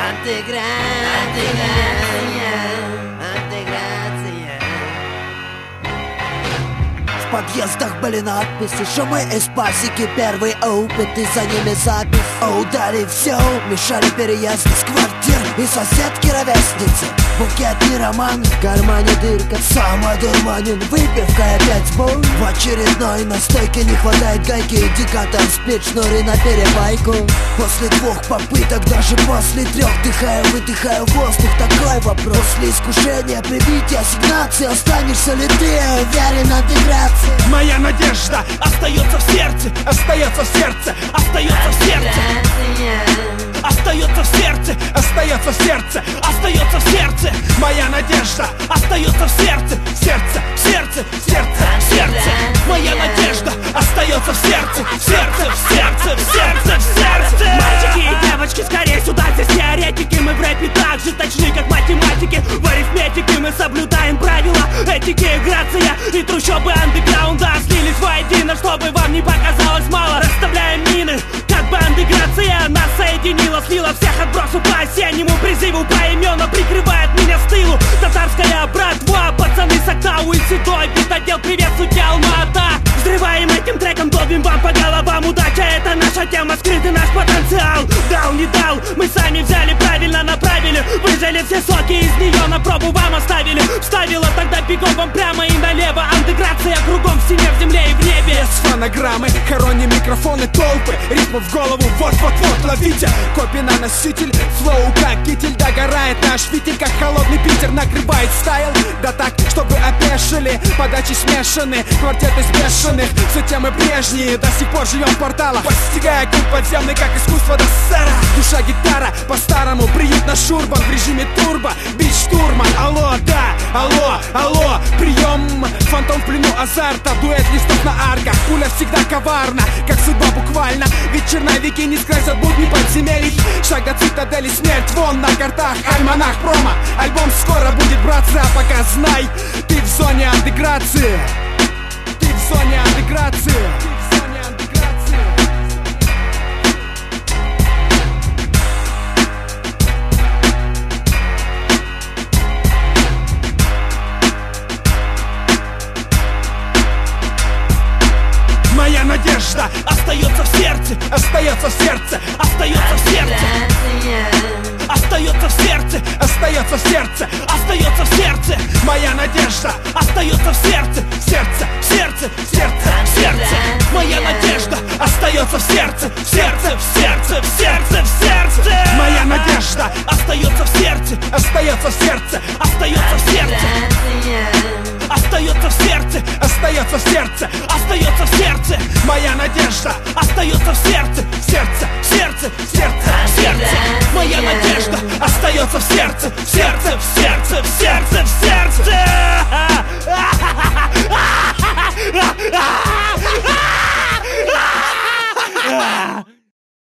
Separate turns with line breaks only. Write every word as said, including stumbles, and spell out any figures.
Антиграция, антиграция.
В подъездах были надписи, шумы из пасеки, первый опыт, и за ними запись. Удали все, мешали переезды с квартир и соседки-ровесницы. Букет и роман, в кармане дырка, сам одурманен, выпивка и опять боль. В очередной настойке не хватает гайки, индикатор спит, шнури на перебайку. После двух попыток, даже после трех, дыхаю, выдыхаю воздух, такой вопрос. После искушения, прибития, ассигнации, останешься ли ты уверен от интеграции?
Моя надежда остается в сердце, остается в сердце, остается в сердце. Остается в сердце, остается в сердце, остается в сердце. Моя надежда остается в сердце, в сердце, в сердце, в сердце, в сердце. Моя надежда остается в сердце, в сердце, в сердце, в сердце, в сердце.
Мальчики и девочки, скорее сюда, здесь теоретики. Мы в рэпе так же точны, как математики. В арифметике мы соблюдаем правила этики, грация и трущобы андеграунда слились воедино, чтобы вам не показалось мало. Расставляем мины, как бы андеграция нас соединила, слила всех отбросов по осеннему призыву поименно прикрывает меня с тылу. Татарская братва, пацаны с Актау и Седой, битодел, приветствуйте, Алма-Ата. Взрываем этим треком, долбим вам по головам. Удача — это наша тема, скрытый наш потенциал. Дал, не дал, мы сами взяли, правильно направили. Выжали все соки из нее, на пробу вам оставили. Вставила тогда бегом вам прямо и налево. Антиграция кругом, в стене, в земле и в небе.
Без фонограммы, хороним микрофоны, толпы, ритмы в голову, вот-вот-вот, ловите. Копи на носитель, флоу как китель, догорает наш фитиль, как холодный Питер накрывает стайл. Да так, чтобы опешили, подачи смешаны, квартеты с бешеных. Все темы прежние, до сих пор живем в порталах, постигая культ подземный, как искусство до сэра. Душа гитара, по-старому, приют наш урбан в режиме турбо, бит штурман. Алло, да, алло, алло, прием, фантом в плену азарта, дуэт листов на арках, пуля всегда коварна, как судьба буквально. Ведь черновики не скрасят будни подземелий. Шаг до цитадели, смерть вон на картах, альманах промо. Альбом скоро будет, братцы, а пока знай, ты в зоне антиграции. Ты в зоне антиграции. Ты в зоне антиграции. Моя надежда остается в сердце, остается в сердце, остается в сердце. Остается в сердце, остается в сердце, остается в сердце. Моя надежда остается в сердце, в сердце, в сердце, в сердце, в сердце. Моя надежда остается в сердце, в сердце, в сердце, в сердце, в сердце. Моя надежда остается в сердце, остается в сердце, остается в сердце. Остается в сердце, остается в сердце, остается в сердце. Моя надежда остается в сердце, в